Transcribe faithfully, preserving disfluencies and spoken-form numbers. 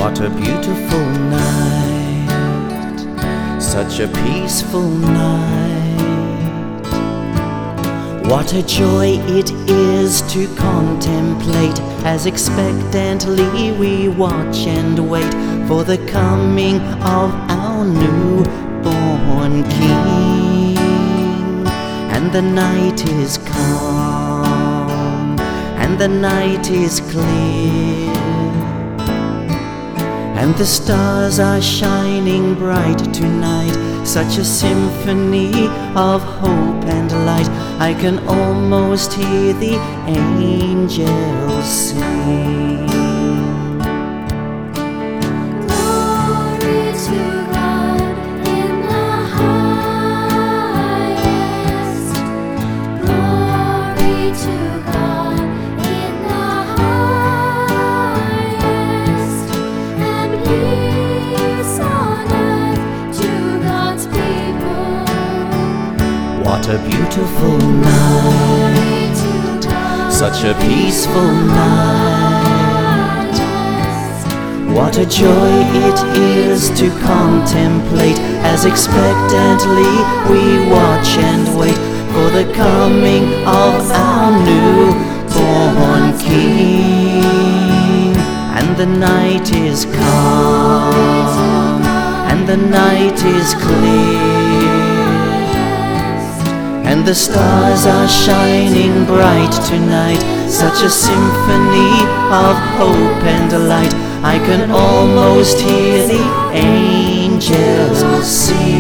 What a beautiful night, such a peaceful night. What a joy it is to contemplate, as expectantly we watch and wait for the coming of our newborn King. And the night is calm, and the night is clear, and the stars are shining bright tonight, such a symphony of hope and light. I can almost hear the angels sing. Glory to God in the highest. Glory to God in the highest. And peace on earth to God's people. What a beautiful night, such a peaceful night. What a joy it is to contemplate, as expectantly we watch and wait for the coming of our newborn King. And the night is calm, and the night is clear, and the stars are shining bright tonight, such a symphony of hope and light. I can almost hear the angels sing.